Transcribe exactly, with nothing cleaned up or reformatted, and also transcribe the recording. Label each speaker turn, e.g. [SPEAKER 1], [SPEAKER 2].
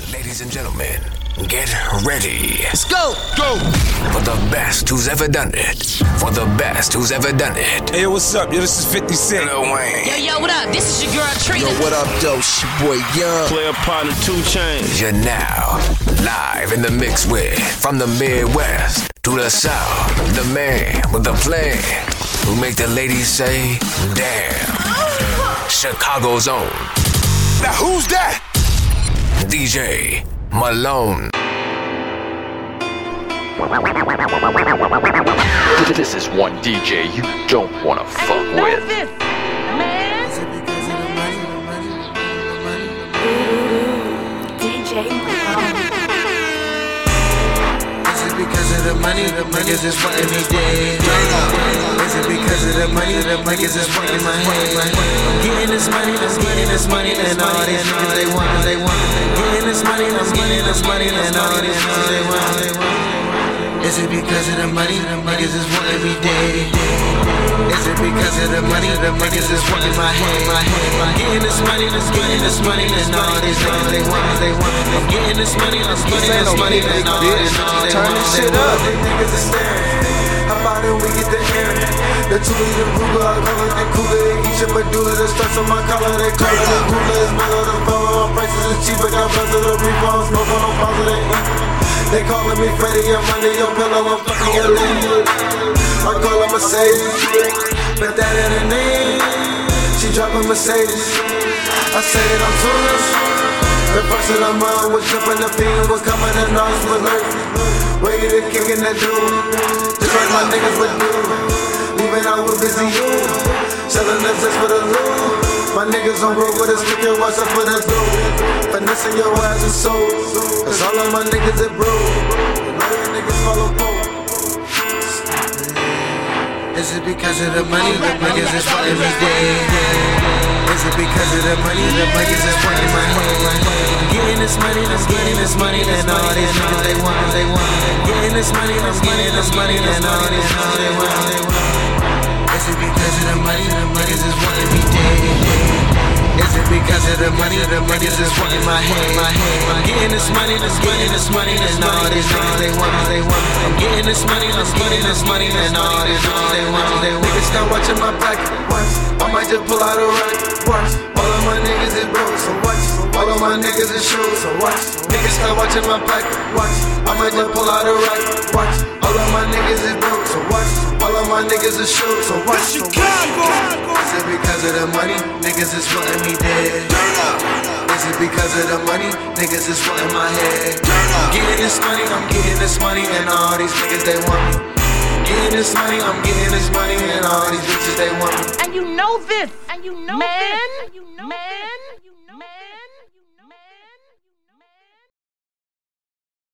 [SPEAKER 1] Ladies and gentlemen, get ready.
[SPEAKER 2] Let's go.
[SPEAKER 3] Go.
[SPEAKER 1] For the best who's ever done it. For the best who's ever done it.
[SPEAKER 3] Hey, what's up? Yo, this is fifty Cent.
[SPEAKER 1] Lil Wayne.
[SPEAKER 4] Yo, yo, what up? This is your girl Trina.
[SPEAKER 2] Yo, what up, though? It's your boy Young.
[SPEAKER 5] Player partner two Chainz.
[SPEAKER 1] You're now live in the mix with, from the Midwest to the South, the man with the plan who make the ladies say, damn. Chicago's own.
[SPEAKER 3] Now who's that?
[SPEAKER 1] D J Malone.
[SPEAKER 6] This is one D J you don't wanna fuck with.
[SPEAKER 4] This, man.
[SPEAKER 7] D J Malone.
[SPEAKER 8] Is it because of the money, the niggas is wanting me dead? Is it because of the money, the niggas is wanting my head? I'm getting this money, I'm getting this money, and all these niggas they want, they want. Getting this money, I'm getting this money, and all these niggas they want, they want. Is it because of the money, the niggas is wanting me dead? Is it because of the money, the niggas is wanting my head? I'm getting this money, I'm getting this money, and all these niggas they want, they want. I'm getting this money, I'm getting this money, and all these niggas they want.
[SPEAKER 9] Turn this shit up, these niggas are staring. How about it, we get the air? The two liter Ruger, I call it the cooler. They eat your medulla, the stress on my collar. They call it the cooler. It's mellow, the flow, our prices is cheaper. Got blessed of the reaper, I'm smoking on pause, they eat. They calling me Freddy, I'm under your pillow, I'm fucking your lady. I call her Mercedes, but that ain't her name. She dropping Mercedes. I say that I'm foolish. The first that I'm on was jumping, the fiend was coming and I was lurking. Ready to kick in that dude, just like my niggas would do. Leaving out with busy you, selling the just for the loot. My niggas on road with a sticker, watch out for that dude. Finessing your ass and soul, cause all of my niggas are broke. And all your niggas follow pole.
[SPEAKER 8] Is it because of the money, the niggas is wanting me dead? Is it because of the money, the niggas is wanting my head? I'm getting this money, I'm getting this money, and all these niggas they want, they want. Getting this money, I'm getting this money, and all these niggas they want, they want. Is it because of the money, the niggas is wanting me dead? Is it because of the money, the niggas is wanting my head? I'm getting this money, I'm getting this money, and all these niggas they want, they want. I'm getting this money, I'm getting this money, and all these niggas they want, they want.
[SPEAKER 9] Niggas start watching my back once. I might just pull out a rack once. All of my niggas is broke, so watch. All of my niggas is shoes, so watch. Niggas start watching my back once. I might just pull out a rack once. All of my niggas is broke, so watch. All of my niggas is shoes, so watch.
[SPEAKER 3] Chicago.
[SPEAKER 8] Is it because of the money, niggas is wanting me dead? Is it because of the money, niggas is wanting my head? I'm getting this money, I'm getting this money, and all these niggas they want me. Getting this money, I'm getting this money, and all these bitches they want me.
[SPEAKER 4] And you know this. And you know man. this. And you know man. This. You know man.